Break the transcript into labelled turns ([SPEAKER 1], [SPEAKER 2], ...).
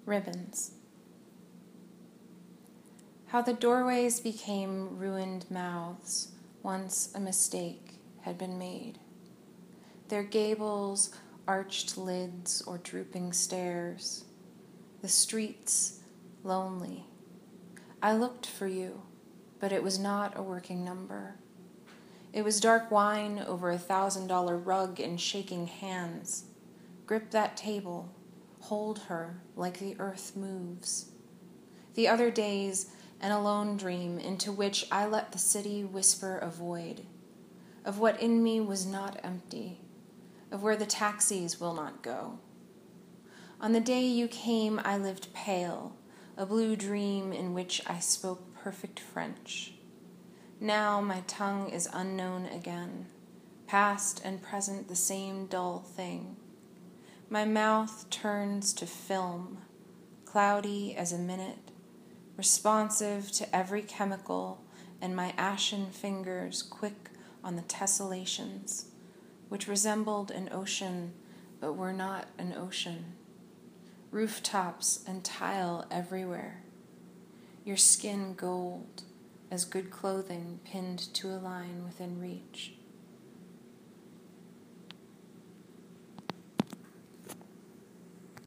[SPEAKER 1] Ribbons. How the doorways became ruined mouths once a mistake had been made. Their gables, arched lids, or drooping stairs. The streets, lonely. I looked for you, but it was not a working number. It was dark wine over $1,000 rug and shaking hands. Grip that table, hold her like the earth moves. The other days, an alone dream into which I let the city whisper a void, of what in me was not empty, of where the taxis will not go. On the day you came, I lived pale, a blue dream in which I spoke perfect French. Now my tongue is unknown again, past and present the same dull thing. My mouth turns to film, cloudy as a minute, responsive to every chemical, and my ashen fingers quick on the tessellations, which resembled an ocean but were not an ocean. Rooftops and tile everywhere. Your skin gold as good clothing pinned to a line within reach.